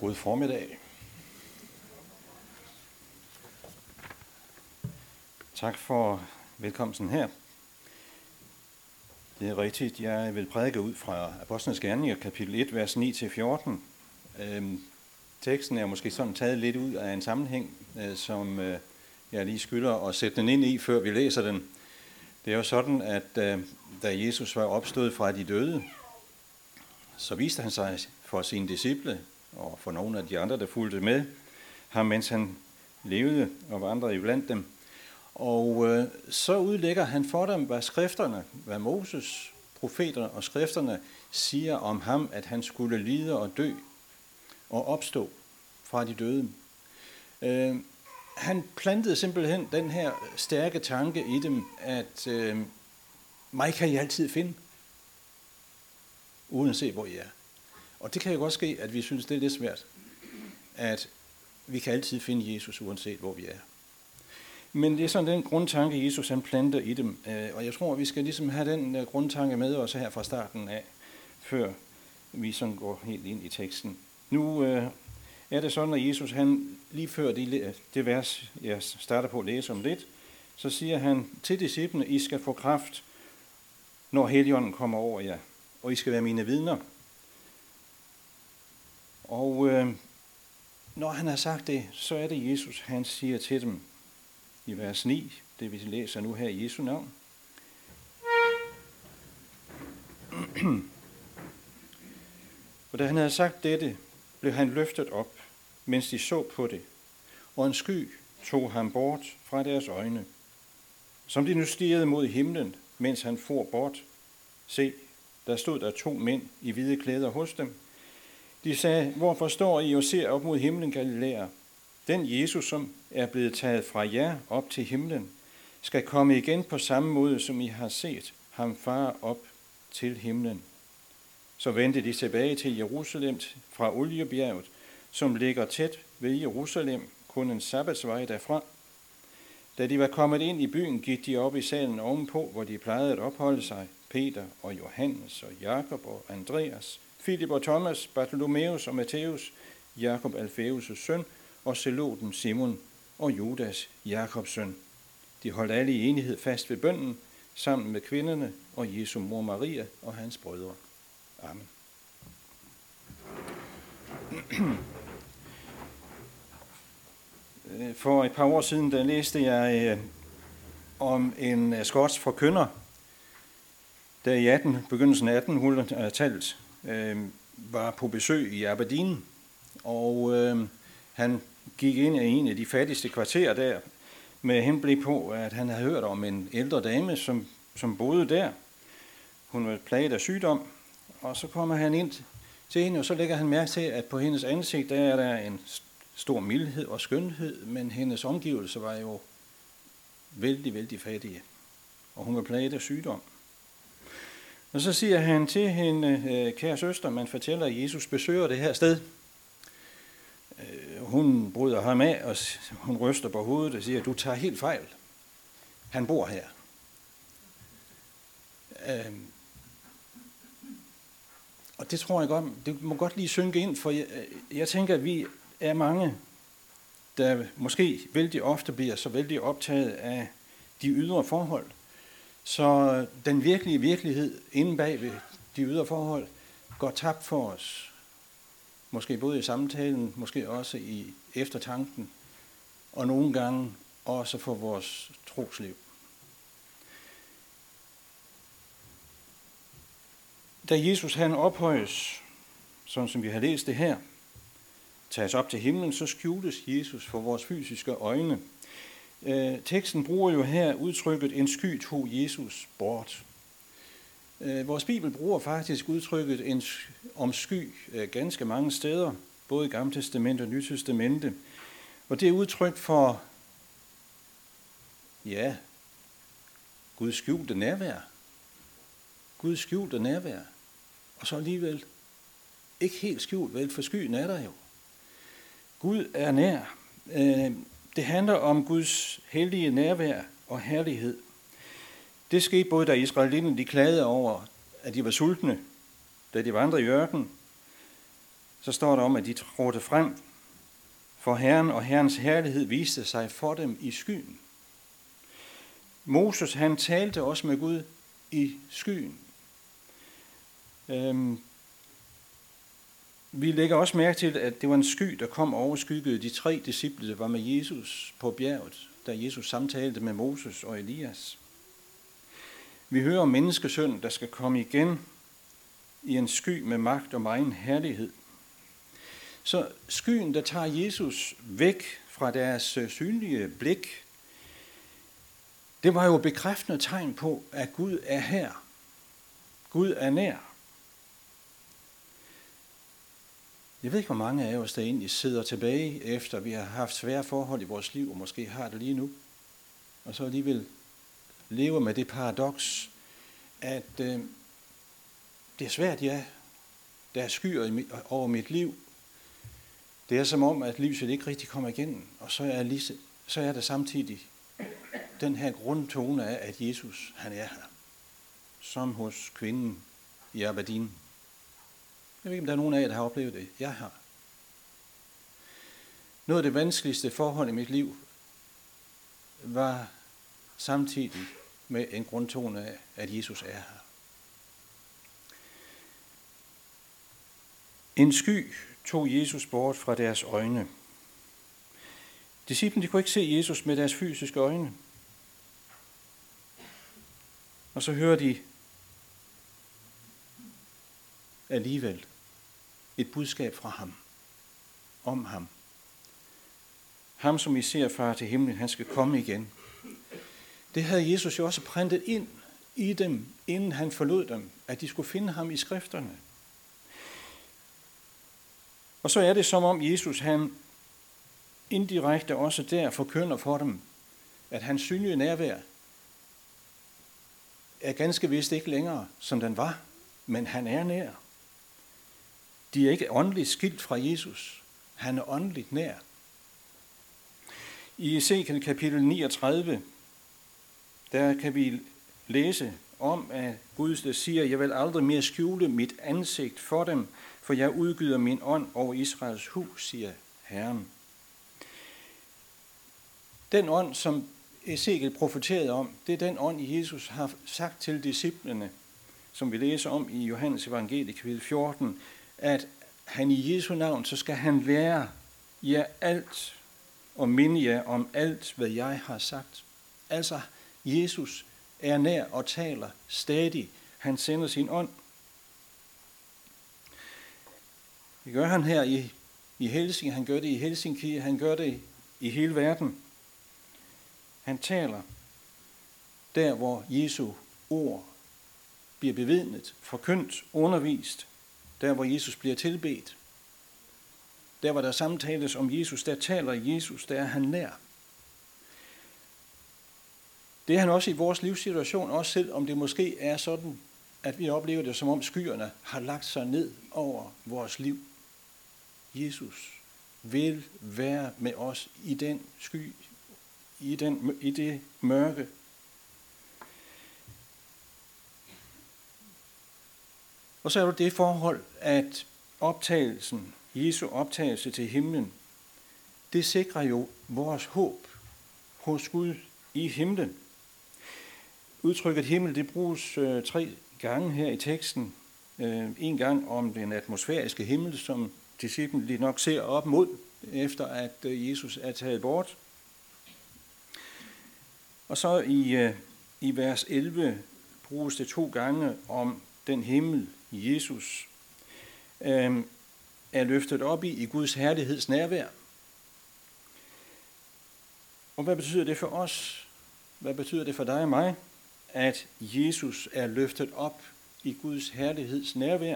God formiddag. Tak for velkomsten her. Det er rigtigt, jeg vil prædike ud fra Apostlenes Gerninger, kapitel 1, vers 9-14. Teksten er måske sådan taget lidt ud af en sammenhæng, som jeg lige skylder at sætte den ind i, før vi læser den. Det er jo sådan, at da Jesus var opstået fra de døde, så viste han sig for sine disciple og for nogle af de andre, der fulgte med ham, mens han levede og vandrede iblandt dem. Og så udlægger han for dem, hvad skrifterne, hvad Moses, profeterne og skrifterne siger om ham, at han skulle lide og dø og opstå fra de døde. Han plantede simpelthen den her stærke tanke i dem, at mig kan I altid finde, uanset hvor I er. Og det kan jo godt ske, at vi synes, det er lidt svært, at vi kan altid finde Jesus, uanset hvor vi er. Men det er sådan den grundtanke, Jesus han planter i dem, og jeg tror, vi skal ligesom have den grundtanke med os her fra starten af, før vi sådan går helt ind i teksten. Nu er det sådan, at Jesus han lige før det vers, jeg starter på at læse om lidt, så siger han til disciplene, I skal få kraft, når Helligånden kommer over jer, og I skal være mine vidner. Og når han har sagt det, så er det Jesus, han siger til dem i vers 9, det vi læser nu her i Jesu navn. Og da han havde sagt dette, blev han løftet op, mens de så på det, og en sky tog ham bort fra deres øjne. Som de nu stirrede mod himlen, mens han for bort, se, der stod der 2 mænd i hvide klæder hos dem. De sagde, hvorfor står I og ser op mod himlen, Galilæer? Den Jesus, som er blevet taget fra jer op til himlen, skal komme igen på samme måde, som I har set ham fare op til himlen. Så vendte de tilbage til Jerusalem fra Oliebjerget, som ligger tæt ved Jerusalem, kun en sabbatsvej derfra. Da de var kommet ind i byen, gik de op i salen ovenpå, hvor de plejede at opholde sig, Peter og Johannes og Jakob og Andreas, Filip og Thomas, Bartholomeus og Matthæus, Jakob Alfæus' søn, og Zeloten Simon og Judas, Jakobs søn. De holdt alle i enighed fast ved bønnen, sammen med kvinderne og Jesu mor Maria og hans brødre. Amen. For et par år siden, der læste jeg om en skotsk forkynder, der i begyndelsen af 1800-tallet var på besøg i Aberdeen, og han gik ind i en af de fattigste kvarterer der, med henblik på, at han havde hørt om en ældre dame, som boede der. Hun var plaget af sygdom, og så kommer han ind til hende, og så lægger han mærke til, at på hendes ansigt, der er der en stor mildhed og skønhed, men hendes omgivelser var jo vældig, vældig fattige, og hun var plaget af sygdom. Og så siger han til hende, kære søster, man fortæller, at Jesus besøger det her sted. Hun bryder ham af, og hun ryster på hovedet og siger, du tager helt fejl. Han bor her. Og det tror jeg godt, det må godt lige synke ind, for jeg tænker, at vi er mange, der måske vældig ofte bliver så vældig optaget af de ydre forhold. Så den virkelige virkelighed inde bag ved de ydre forhold går tabt for os. Måske både i samtalen, måske også i eftertanken, og nogle gange også for vores trosliv. Da Jesus han ophøjes, sådan som vi har læst det her, tages op til himlen, så skjules Jesus for vores fysiske øjne. Teksten bruger jo her udtrykket, en sky tog Jesus bort. Vores Bibel bruger faktisk udtrykket om sky ganske mange steder, både i Gamle Testamente og Nye Testamente. Og det er udtryk for, ja, Guds skjulte nærvær. Guds skjulte nærvær. Og så alligevel ikke helt skjult, vel, for skyen er der jo. Gud er nær. Det handler om Guds hellige nærvær og herlighed. Det skete både, da israelitterne de klagede over, at de var sultne, da de vandrede i ørkenen. så står der om, at de trådte frem for Herren, og Herrens herlighed viste sig for dem i skyen. Moses, han talte også med Gud i skyen. Vi lægger også mærke til, at det var en sky, der kom og overskyggede de 3 disciple, der var med Jesus på bjerget, da Jesus samtalte med Moses og Elias. Vi hører om menneskesønnen, der skal komme igen i en sky med magt og megen herlighed. Så skyen, der tager Jesus væk fra deres synlige blik, det var jo bekræftende tegn på, at Gud er her. Gud er nær. Jeg ved ikke, hvor mange af os, der egentlig sidder tilbage, efter vi har haft svære forhold i vores liv, og måske har det lige nu, og så alligevel lever med det paradoks, at det er svært, ja. Der er skyer over mit liv. Det er som om, at lyset ikke rigtig kommer igennem, og så er der samtidig den her grundtone af, at Jesus, han er her. Som hos kvinden i Aberdeen. Jeg ved ikke, om der er nogen af jer, der har oplevet det. Jeg har. Noget af det vanskeligste forhold i mit liv var samtidig med en grundtone af, at Jesus er her. En sky tog Jesus bort fra deres øjne. Disciplene kunne ikke se Jesus med deres fysiske øjne. Og så hører de alligevel et budskab fra ham, om ham. Ham, som I ser far til himlen, han skal komme igen. Det havde Jesus jo også printet ind i dem, inden han forlod dem, at de skulle finde ham i skrifterne. Og så er det som om Jesus, han indirekte også der forkynder for dem, at hans synlige nærvær er ganske vist ikke længere, som den var, men han er nær. De er ikke åndeligt skilt fra Jesus. Han er åndeligt nær. I Ezekiel kapitel 39, der kan vi læse om, at Gud der siger, jeg vil aldrig mere skjule mit ansigt for dem, for jeg udgyder min ånd over Israels hus, siger Herren. Den ånd, som Ezekiel profeterede om, det er den ånd, Jesus har sagt til disciplene, som vi læser om i Johannes evangeliet kapitel 14, at han i Jesu navn, så skal han lære jer alt og minde jer om alt, hvad jeg har sagt. Altså, Jesus er nær og taler stadig. Han sender sin ånd. Det gør han her i Helsinki, han gør det i Helsinki, han gør det i hele verden. Han taler der, hvor Jesu ord bliver bevidnet, forkyndt, undervist, der hvor Jesus bliver tilbedt. Der hvor der samtales om Jesus, der taler Jesus, der er han nær. Det er han også i vores livssituation, også selvom det måske er sådan, at vi oplever det som om skyerne har lagt sig ned over vores liv. Jesus vil være med os i den sky, i det mørke. Og så er det det forhold, at optagelsen, Jesu optagelse til himlen, det sikrer jo vores håb hos Gud i himlen. Udtrykket himmel, det bruges 3 gange her i teksten. En gang om den atmosfæriske himmel, som disciplen lige nok ser op mod, efter at Jesus er taget bort. Og så i vers 11 bruges det 2 gange om den himmel, Jesus er løftet op i Guds herligheds nærvær. Og hvad betyder det for os? Hvad betyder det for dig og mig, at Jesus er løftet op i Guds herligheds nærvær?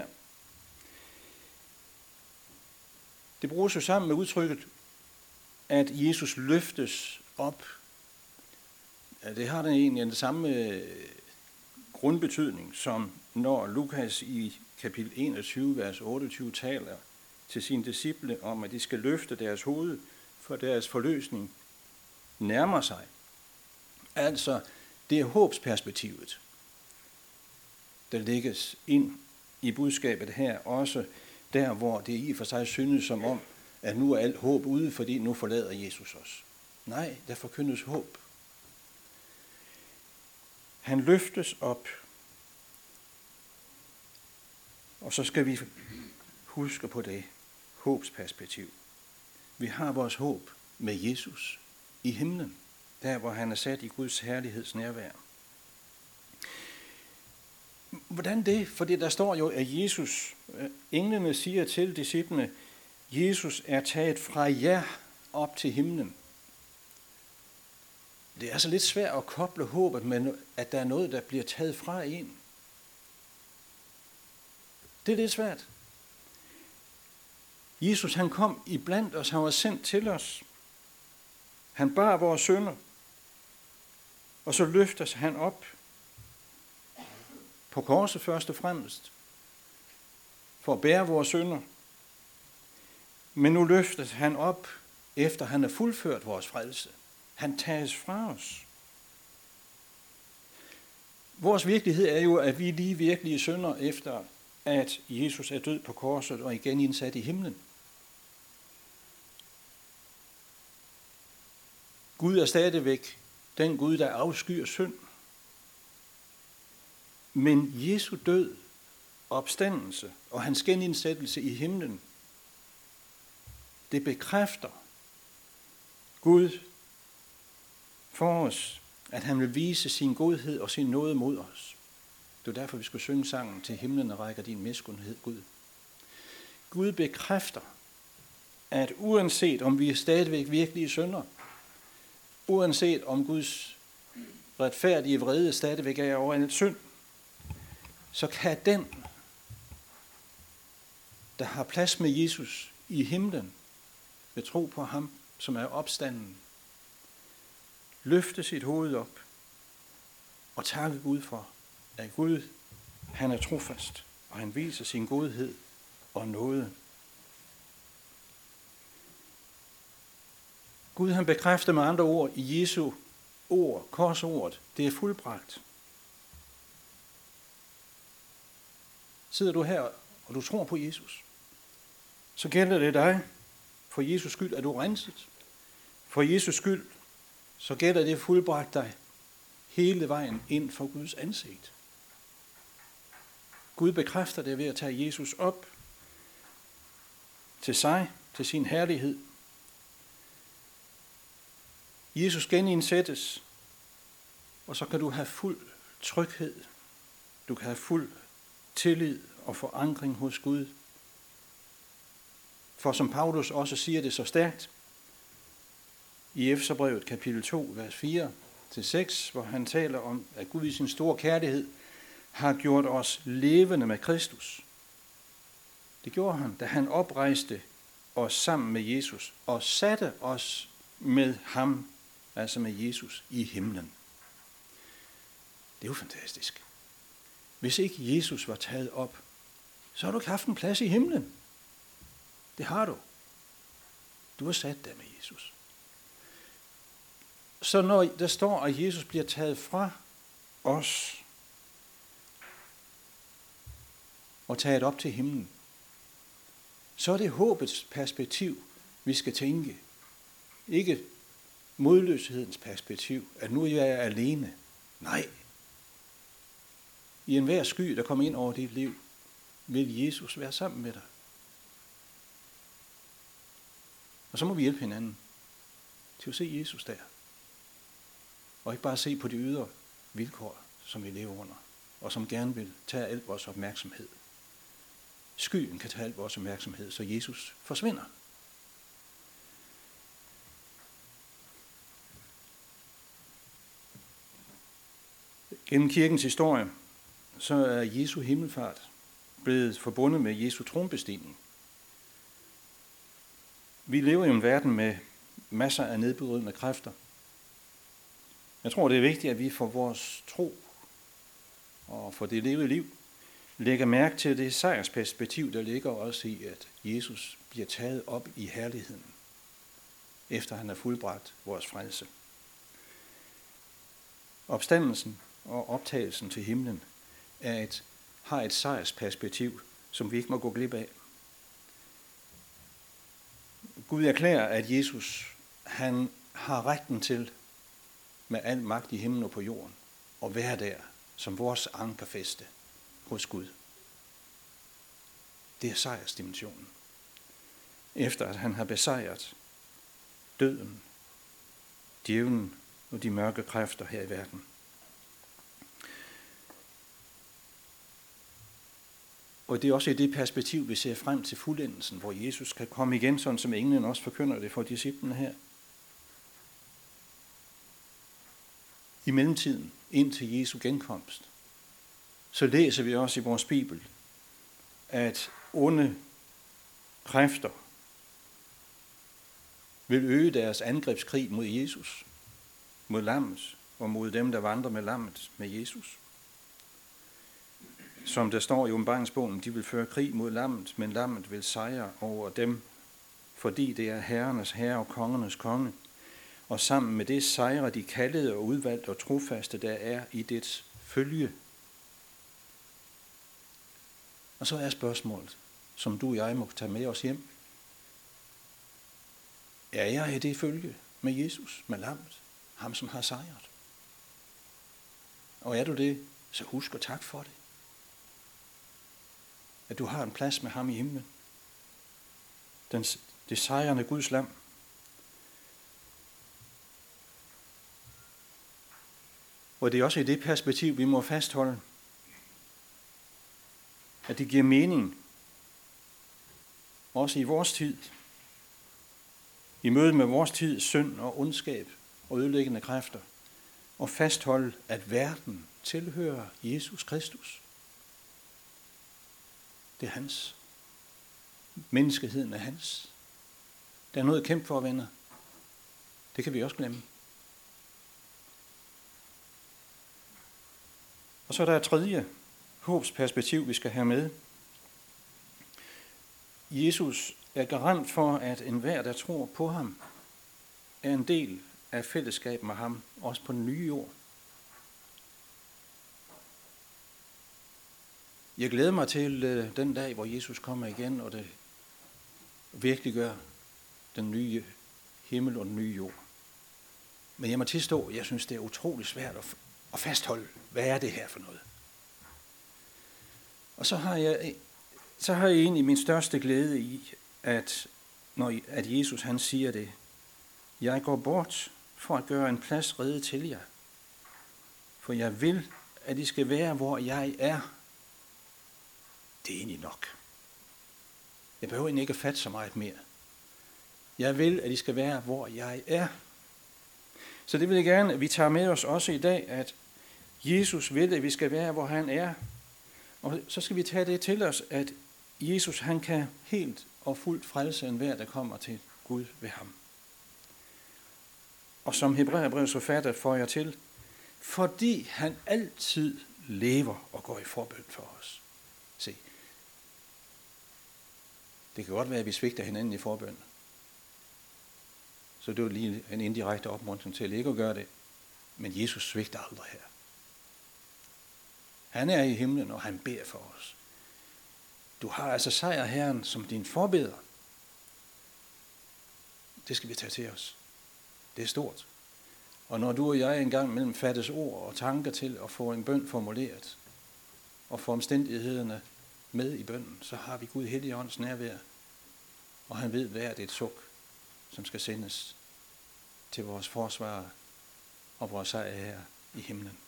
Det bruges jo sammen med udtrykket, at Jesus løftes op. Ja, det har den egentlig den samme grundbetydning, som når Lukas i kapitel 21, vers 28 taler til sine disciple om, at de skal løfte deres hoved, for deres forløsning nærmer sig. Altså, det er håbsperspektivet, der lægges ind i budskabet her, også der hvor det i og for sig synes som om, at nu er alt håb ude, fordi nu forlader Jesus os. Nej, der forkyndes håb. Han løftes op. Og så skal vi huske på det håbsperspektiv. Vi har vores håb med Jesus i himlen, der hvor han er sat i Guds herligheds nærvær. Hvordan det? Fordi der står jo, at englene siger til disciplene, Jesus er taget fra jer op til himlen. Det er altså lidt svært at koble håbet med, at der er noget, der bliver taget fra en. Det er lidt svært. Jesus, han kom iblandt os, han var sendt til os. Han bar vores synder, og så løftes han op på korset først og fremmest, for at bære vores synder. Men nu løftes han op, efter han har fuldført vores frelse. Han tages fra os. Vores virkelighed er jo, at vi er lige virkelige synder, efter at Jesus er død på korset og igen indsat i himlen. Gud er stadigvæk den Gud, der afskyr synd. Men Jesu død, opstandelse og hans genindsættelse i himlen, det bekræfter Gud for os, at han vil vise sin godhed og sin nåde mod os. Det er derfor, vi skal synge sangen til himlen og rækker din miskundhed, Gud. Gud bekræfter, at uanset om vi er stadigvæk virkelige syndere, uanset om Guds retfærdige vrede stadigvæk er over en synd, så kan den, der har plads med Jesus i himlen, ved tro på ham, som er opstanden, løfte sit hoved op og takke Gud for, at Gud, han er trofast, og han viser sin godhed og nåde. Gud, han bekræfter med andre ord i Jesu ord, korsordet, det er fuldbragt. Sidder du her, og du tror på Jesus, så gælder det dig. For Jesus skyld er du renset. For Jesus skyld, så gælder det fuldbragt dig hele vejen ind for Guds ansigt. Gud bekræfter det ved at tage Jesus op til sig, til sin herlighed. Jesus genindsættes, og så kan du have fuld tryghed. Du kan have fuld tillid og forankring hos Gud. For som Paulus også siger det så stærkt, i Efeserbrevet kapitel 2, vers 4-6, hvor han taler om, at Gud i sin store kærlighed har gjort os levende med Kristus. Det gjorde han, da han oprejste os sammen med Jesus og satte os med ham, altså med Jesus, i himlen. Det er jo fantastisk. Hvis ikke Jesus var taget op, så har du ikke haft en plads i himlen. Det har du. Du er sat der med Jesus. Så når der står, at Jesus bliver taget fra os og taget op til himlen, så er det håbets perspektiv, vi skal tænke. Ikke modløshedens perspektiv, at nu er jeg alene. Nej. I enhver sky, der kommer ind over dit liv, vil Jesus være sammen med dig. Og så må vi hjælpe hinanden til at se Jesus der. Og ikke bare se på de ydre vilkår, som vi lever under, og som gerne vil tage al vores opmærksomhed. Skyen kan tage al vores opmærksomhed, så Jesus forsvinder. Gennem kirkens historie, så er Jesu himmelfart blevet forbundet med Jesu tronbestigning. Vi lever i en verden med masser af nedbrydende kræfter. Jeg tror, det er vigtigt, at vi for vores tro og for det levede liv lægger mærke til det sejrsperspektiv, der ligger også i, at Jesus bliver taget op i herligheden, efter han har fuldbragt vores frelse. Opstandelsen og optagelsen til himlen har et sejrsperspektiv, som vi ikke må gå glip af. Gud erklærer, at Jesus, han har retten til med al magt i himlen og på jorden at være der som vores ankerfæste hos Gud. Det er sejrsdimensionen. Efter at han har besejret døden, djævlen og de mørke kræfter her i verden. Og det er også i det perspektiv, vi ser frem til fuldendelsen, hvor Jesus kan komme igen, sådan som englen også forkynder det for disciplene her. I mellemtiden, indtil Jesu genkomst, så læser vi også i vores Bibel, at onde kræfter vil øge deres angrebskrig mod Jesus, mod lammet og mod dem, der vandrer med lammet med Jesus. Som der står i åbenbaringsbogen, de vil føre krig mod lammet, men lammet vil sejre over dem, fordi det er herrenes herre og kongernes konge. Og sammen med det sejrer de kaldede og udvalgte og trofaste, der er i dets følge. Og så er spørgsmålet, som du og jeg må tage med os hjem. Er jeg i det følge med Jesus, med lammet, ham som har sejret? Og er du det, så husk og tak for det. At du har en plads med ham i himlen. Det sejrende Guds lam. Og det er også i det perspektiv, vi må fastholde, at det giver mening, også i vores tid, i møde med vores tids synd og ondskab og ødelæggende kræfter, og fastholde, at verden tilhører Jesus Kristus. Det er hans. Menneskeheden er hans. Der er noget at kæmpe for, venner. Det kan vi også glemme. Og så er der et tredje håbsperspektiv, vi skal have med. Jesus er garant for, at enhver, der tror på ham, er en del af fællesskab med ham, også på den nye jord. Jeg glæder mig til den dag, hvor Jesus kommer igen, og det virkelig gør den nye himmel og den nye jord. Men jeg må tilstå, at jeg synes, det er utrolig svært at fastholde, hvad er det her for noget? Og så har jeg egentlig min største glæde i, at Jesus han siger det. Jeg går bort for at gøre en plads rede til jer. For jeg vil, at I skal være, hvor jeg er. Det er egentlig nok. Jeg behøver egentlig ikke at fatte så meget mere. Jeg vil, at I skal være, hvor jeg er. Så det vil jeg gerne, at vi tager med os også i dag, at Jesus vil, at vi skal være, hvor han er. Og så skal vi tage det til os, at Jesus han kan helt og fuldt frelse enhver, der kommer til Gud ved ham. Og som Hebræerbrevets forfatter får jeg til, fordi han altid lever og går i forbøn for os. Se, det kan godt være, at vi svigter hinanden i forbøn. Så det er lige en indirekte opmuntring til ikke at gøre det. Men Jesus svigter aldrig her. Han er i himlen, og han beder for os. Du har altså sejrherren som din forbeder. Det skal vi tage til os. Det er stort. Og når du og jeg engang mellem fattes ord og tanker til at få en bøn formuleret, og få omstændighederne med i bønnen, så har vi Gud Helligåndens nærvær. Og han ved hvert et suk, som skal sendes til vores forsvar og vores sejr her i himlen.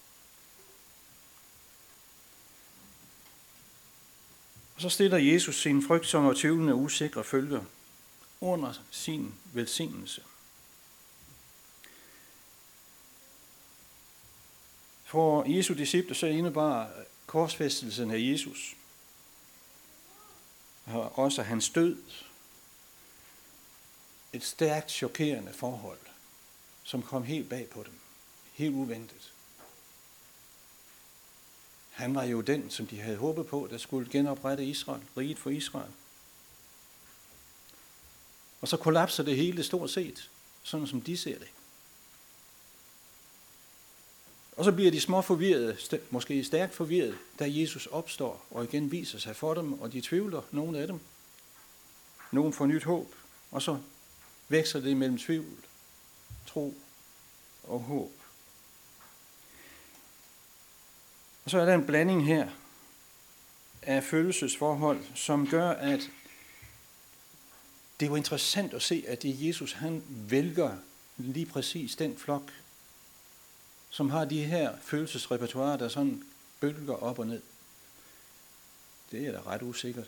Og så stiller Jesus sin frygtsomme og tvivlende og usikre følger under sin velsignelse. For Jesu disciple så indebar korsfæstelsen af Jesus og også hans død et stærkt chokerende forhold, som kom helt bag på dem, helt uventet. Han var jo den, som de havde håbet på, der skulle genoprette Israel, riget for Israel. Og så kollapser det hele stort set, sådan som de ser det. Og så bliver de små forvirrede, måske stærkt forvirrede, da Jesus opstår og igen viser sig for dem, og de tvivler, nogle af dem. Nogle får nyt håb, Og så veksler det mellem tvivl, tro og håb. Og så er der en blanding her af følelsesforhold, som gør, at det er jo interessant at se, at det er Jesus, han vælger lige præcis den flok, som har de her følelsesrepertoire, der sådan bølger op og ned. Det er da ret usikkert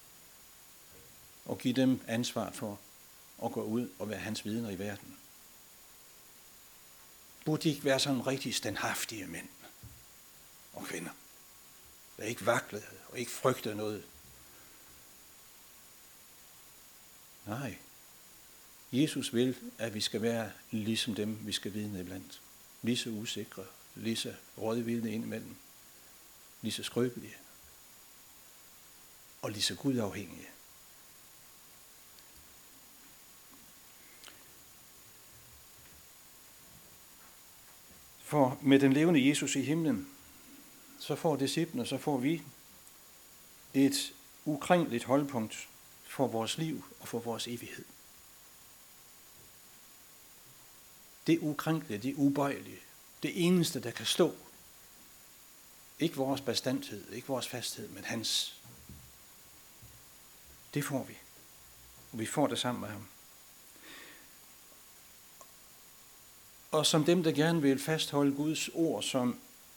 at give dem ansvar for at gå ud og være hans vidner i verden. Burde de ikke være sådan rigtig standhaftige mænd og kvinder, der ikke vaklede og ikke frygtede noget? Nej. Jesus vil, at vi skal være ligesom dem, vi skal vidne iblandt. Lige så usikre, lige så rådvildende indimellem, lige så skrøbelige og lige så gudafhængige. For med den levende Jesus i himlen, så får disciplene, så får vi et ukrænkeligt holdpunkt for vores liv og for vores evighed. Det ukrænkelige, det ubøjelige, det eneste, der kan stå. Ikke vores bestandthed, ikke vores fasthed, men hans. Det får vi. Og vi får det sammen med ham. Og som dem, der gerne vil fastholde Guds ord som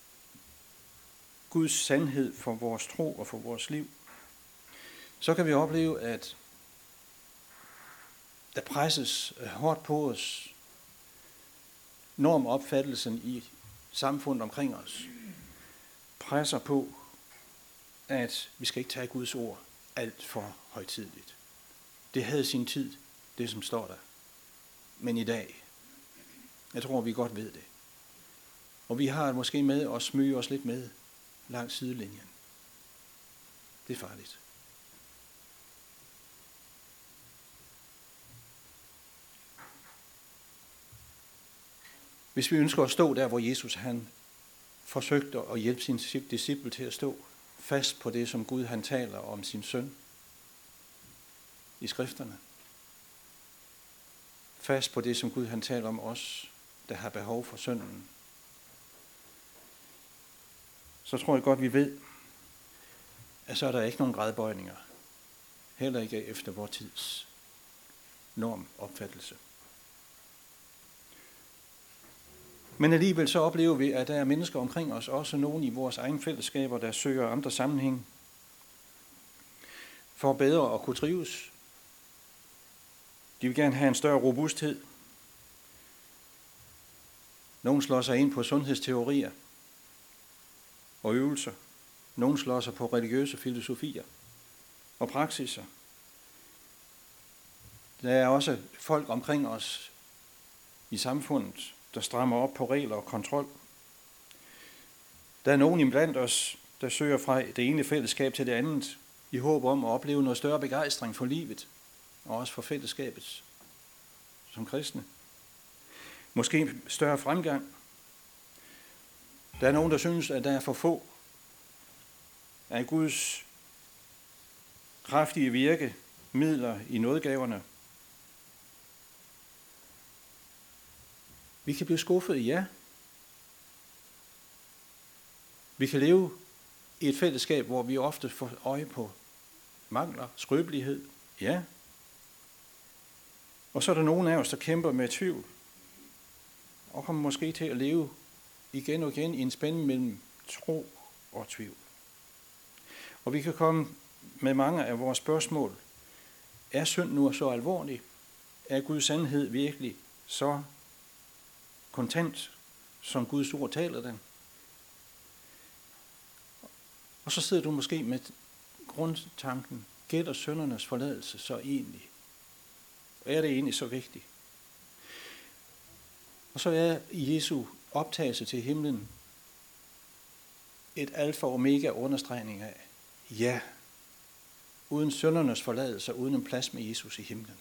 Guds sandhed for vores tro og for vores liv, så kan vi opleve, at der presses hårdt på os normopfattelsen i samfundet omkring os, presser på, at vi skal ikke tage Guds ord alt for højtideligt. Det havde sin tid, det som står der. Men i dag, jeg tror, vi godt ved det. Og vi har måske med at smyge os lidt med langs sidelinjen. Det er farligt. Hvis vi ønsker at stå der, hvor Jesus han forsøgte at hjælpe sin disciple til at stå fast på det, som Gud han taler om sin søn i skrifterne. Fast på det, som Gud han taler om os, der har behov for sønnen. Så tror jeg godt, vi ved, at så er der ikke nogen gradbøjninger. Heller ikke efter vor tids normopfattelse. Men alligevel så oplever vi, at der er mennesker omkring os, også nogen i vores egen fællesskaber, der søger andre sammenhæng, for bedre at kunne trives. De vil gerne have en større robusthed. Nogle slår sig ind på sundhedsteorier og øvelser. Nogle slår sig på religiøse filosofier og praksiser. Der er også folk omkring os i samfundet, der strammer op på regler og kontrol. Der er nogen iblandt os, der søger fra det ene fællesskab til det andet, i håb om at opleve noget større begejstring for livet, og også for fællesskabet som kristne. Måske større fremgang. Der er nogen, der synes, at der er for få af Guds kraftige virke, midler i nådegaverne. Vi kan blive skuffet, ja. Vi kan leve i et fællesskab, hvor vi ofte får øje på mangler, skrøbelighed, ja. Og så er der nogen af os, der kæmper med tvivl, og kommer måske til at leve igen og igen i en spænding mellem tro og tvivl. Og vi kan komme med mange af vores spørgsmål. Er synd nu så alvorlig? Er Guds sandhed virkelig så kontant, som Guds ord taler den? Og så sidder du måske med grundtanken, gælder syndernes forladelse så egentlig? Er det egentlig så vigtigt? Og så er Jesu optagelse til himlen et alfa og omega understregning af, ja, uden syndernes forladelse, uden en plads med Jesus i himlen,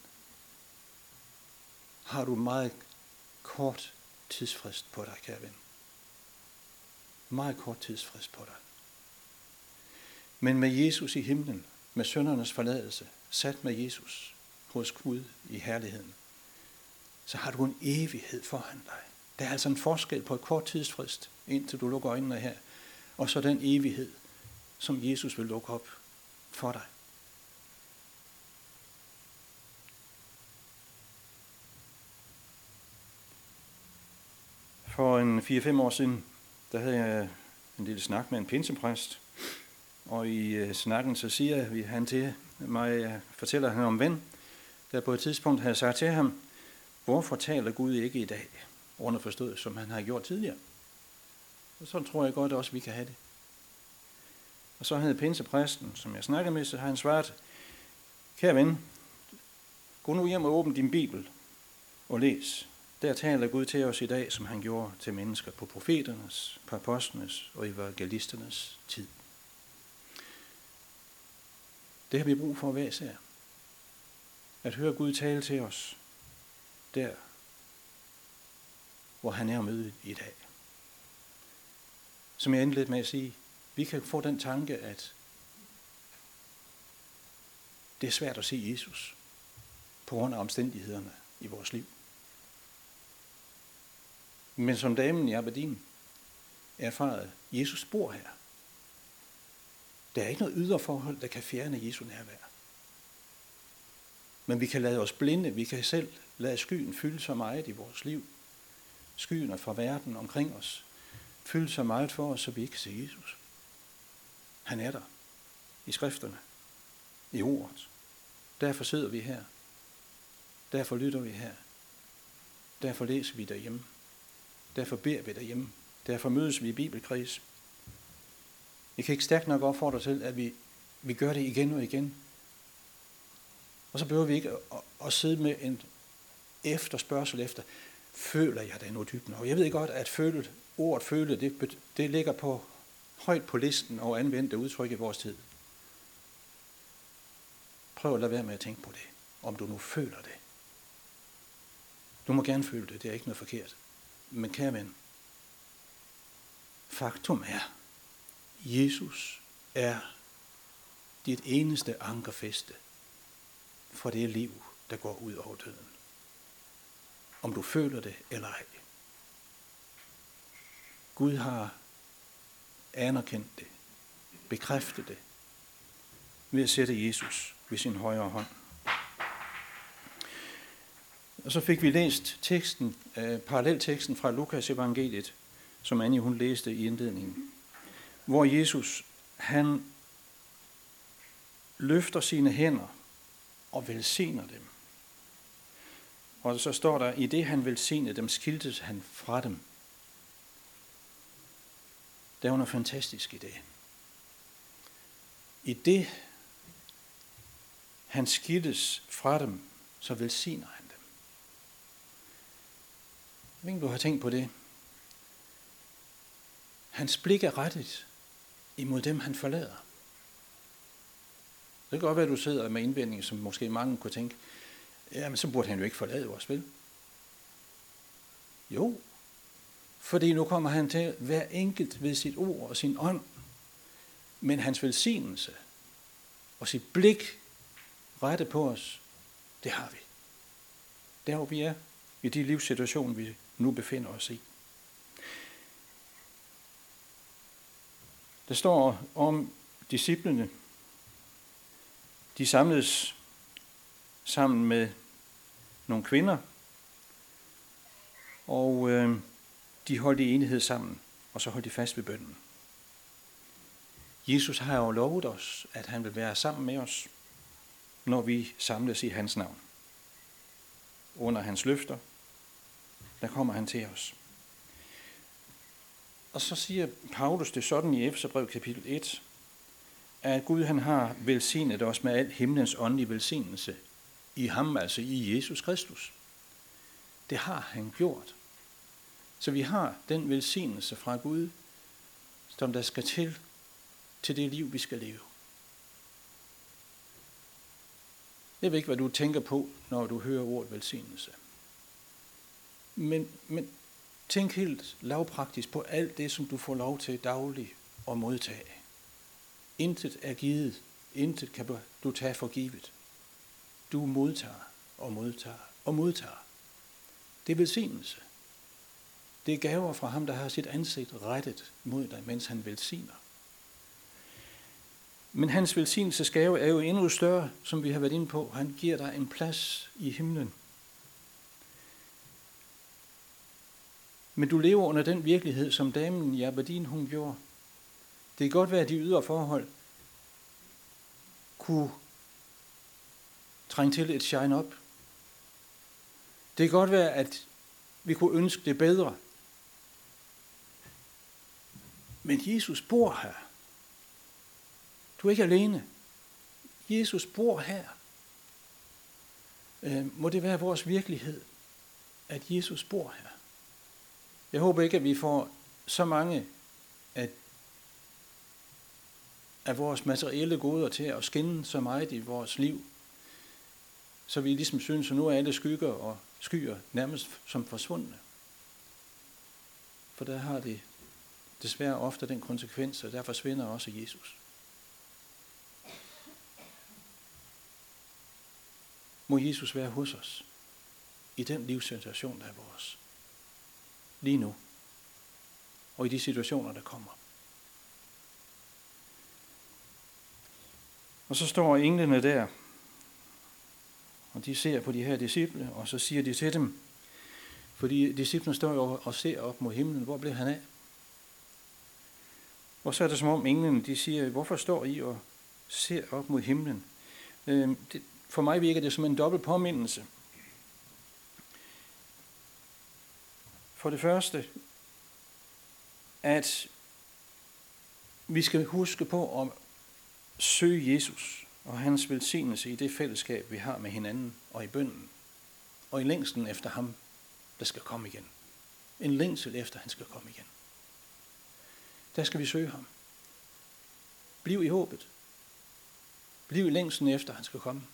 har du meget kort tidsfrist på dig, kære ven. Meget kort tidsfrist på dig. Men med Jesus i himlen, med syndernes forladelse, sat med Jesus, hos Gud i herligheden, så har du en evighed foran dig. Der er altså en forskel på et kort tidsfrist, indtil du lukker øjnene her, og så den evighed, som Jesus vil lukke op for dig. For en 4-5 år siden, der havde jeg en lille snak med en pinsepræst, og i snakken så siger han til mig, fortæller han om ven, der på et tidspunkt havde sagt til ham, hvorfor taler Gud ikke i dag, underforstået, som han har gjort tidligere. Og sådan tror jeg godt også, vi kan have det. Og så havde pinsepræsten, som jeg snakkede med, så har han svaret, kære ven, gå nu hjem og åbn din bibel og læs. Der taler Gud til os i dag, som han gjorde til mennesker på profeternes, på apostlenes og evangelisternes tid. Det har vi brug for hver især. At høre Gud tale til os der, hvor han er mødet i dag. Som jeg indledte med at sige, vi kan få den tanke, at det er svært at se Jesus på grund af omstændighederne i vores liv. Men som damen i Aberdeen erfarede, Jesus bor her. Der er ikke noget ydre forhold, der kan fjerne Jesu nærvær. Men vi kan lade os blinde, vi kan selv lade skyen fylde så meget i vores liv. Skyen fra verden omkring os fylde så meget for os, så vi ikke kan se Jesus. Han er der i skrifterne, i ordet. Derfor sidder vi her. Derfor lytter vi her. Derfor læser vi derhjemme. Derfor beder vi derhjemme. Derfor mødes vi i bibelkreds. Jeg kan ikke stærkt nok opfordre til, at vi gør det igen og igen. Og så behøver vi ikke at sidde med en efterspørgsel efter, føler jeg det nu dybt nok? Jeg ved godt, at ordet føle, det ligger på højt på listen og anvendte udtryk i vores tid. Prøv at lade være med at tænke på det, om du nu føler det. Du må gerne føle det, det er ikke noget forkert. Men kære ven, faktum er, Jesus er dit eneste ankerfæste for det liv, der går ud over døden. Om du føler det eller ej. Gud har anerkendt det, bekræftet det, ved at sætte Jesus ved sin højre hånd. Og så fik vi læst teksten, parallelteksten fra Lukas evangeliet, som Annie hun læste i indledningen, hvor Jesus, han løfter sine hænder og velsigner dem. Og så står der, i det han velsignede dem, skiltes han fra dem. Det er noget fantastisk i det. I det han skiltes fra dem, så velsigner han dem. Jeg ved ikke, du har tænkt på det. Hans blik er rettet imod dem, han forlader. Det kan godt være, at du sidder med indvending, som måske mange kunne tænke, jamen så burde han jo ikke forlade os, vel? Jo, fordi nu kommer han til hver enkelt ved sit ord og sin ånd, men hans velsignelse og sit blik rettet på os, det har vi. Der hvor vi er, i de livssituationer, vi nu befinder os i. Der står om disciplene, de samledes sammen med nogle kvinder, og de holdt i enighed sammen, og så holdt de fast ved bønnen. Jesus har jo lovet os, at han vil være sammen med os, når vi samles i hans navn. Under hans løfter, der kommer han til os. Og så siger Paulus det sådan i Efeserbrevet kapitel 1, at Gud han har velsignet os med al himlens åndelige velsignelse i ham, altså i Jesus Kristus. Det har han gjort. Så vi har den velsignelse fra Gud, som der skal til det liv, vi skal leve. Jeg ved ikke, hvad du tænker på, når du hører ordet velsignelse. Men tænk helt lavpraktisk på alt det, som du får lov til dagligt at modtage. Intet er givet. Intet kan du tage for givet. du modtager og modtager og modtager. Det er velsignelse. Det er gaver fra ham, der har sit ansigt rettet mod dig, mens han velsigner. Men hans velsignelsesgave er jo endnu større, som vi har været inde på. Han giver dig en plads i himlen. Men du lever under den virkelighed, som damen i Aberdeen hun gjorde. Det kan godt være, at de ydre forhold kunne trænge til et shine up. Det kan godt være, at vi kunne ønske det bedre. Men Jesus bor her. Du er ikke alene. Jesus bor her. Må det være vores virkelighed, at Jesus bor her? Jeg håber ikke, at vi får så mange af vores materielle goder til at skinne så meget i vores liv, så vi ligesom synes, at nu er alle skygger og skyer nærmest som forsvundne. For der har det desværre ofte den konsekvens, og der forsvinder også Jesus. Må Jesus være hos os i den livssituation, der er vores. Lige nu. Og i de situationer, der kommer. Og så står englene der, og de ser på de her disciple, og så siger de til dem, fordi disciplene står jo og ser op mod himlen, hvor blev han af? Og så er det som om englene, de siger, hvorfor står I og ser op mod himlen? For mig virker det som en dobbelt påmindelse. For det første, at vi skal huske på at søge Jesus og hans velsignelse i det fællesskab, vi har med hinanden og i bønnen. Og i længslen efter ham, der skal komme igen. En længsel efter, han skal komme igen. Der skal vi søge ham. Bliv i håbet. Bliv i længslen efter, han skal komme.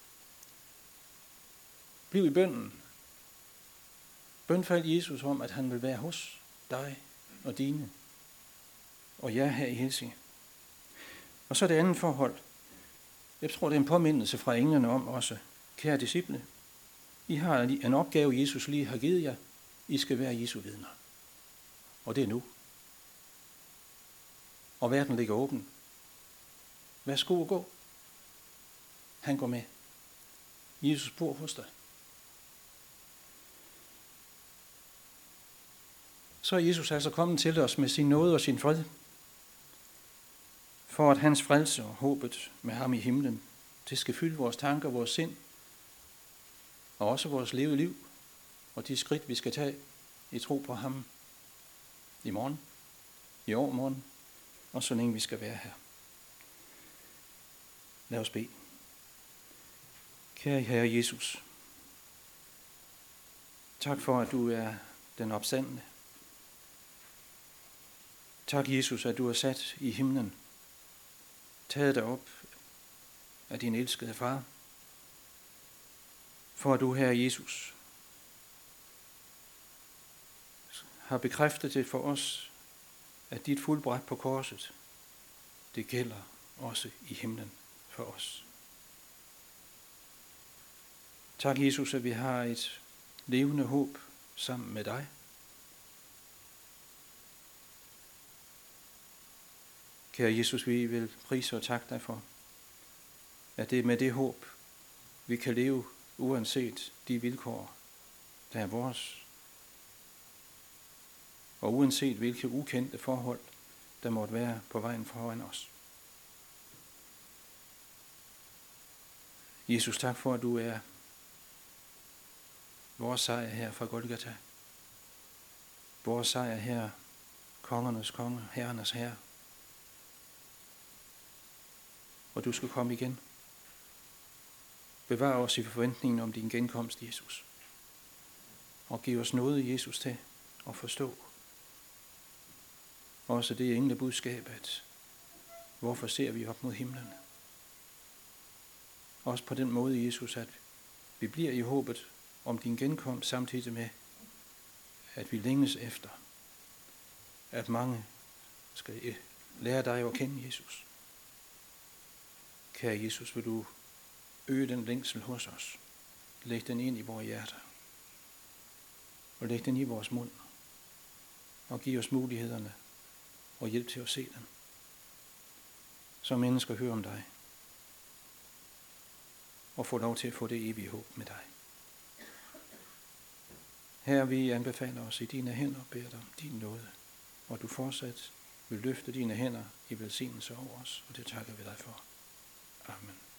Bliv i bønnen. Bønfald Jesus om, at han vil være hos dig og dine. Og jer her i Helsinge. Og så det andet forhold. Jeg tror, det er en påmindelse fra englene om også. Kære disciple, I har en opgave, Jesus lige har givet jer. I skal være Jesu vidner. Og det er nu. Og verden ligger åben. Værsgo og gå. Han går med. Jesus bor hos dig. Så er Jesus altså kommet til os med sin nåde og sin fred, for at hans frelse og håbet med ham i himlen, det skal fylde vores tanker, vores sind, og også vores levede liv, og de skridt, vi skal tage i tro på ham i morgen, i overmorgen, og så længe vi skal være her. Lad os bede. Kære Herre Jesus, tak for, at du er den opstandne. Tak, Jesus, at du er sat i himlen, taget dig op af din elskede far, for at du, Herre Jesus, har bekræftet det for os, at dit fuldbragt på korset, det gælder også i himlen for os. Tak, Jesus, at vi har et levende håb sammen med dig. Kære Jesus, vi vil prise og takke dig for, at det er med det håb, vi kan leve uanset de vilkår, der er vores. Og uanset hvilke ukendte forhold, der måtte være på vejen foran os. Jesus, tak for, at du er vores sejr her fra Golgata. Vores sejr her, kongernes konge, herrenes herre. Og du skal komme igen. Bevar os i forventningen om din genkomst, Jesus. Og giv os nåde, Jesus, til at forstå. Også det engle budskab, at hvorfor ser vi op mod himlen? Også på den måde, Jesus, at vi bliver i håbet om din genkomst, samtidig med, at vi længes efter, at mange skal lære dig at kende, Jesus. Kære Jesus, vil du øge den længsel hos os. Læg den ind i vores hjerter. Og læg den i vores mund. Og giv os mulighederne og hjælp til at se den. Så mennesker hører om dig. Og får lov til at få det evige håb med dig. Herre, vi anbefaler os i dine hænder og beder dig om din nåde. Og du fortsat vil løfte dine hænder i velsignelse over os, og det takker vi dig for. Amen.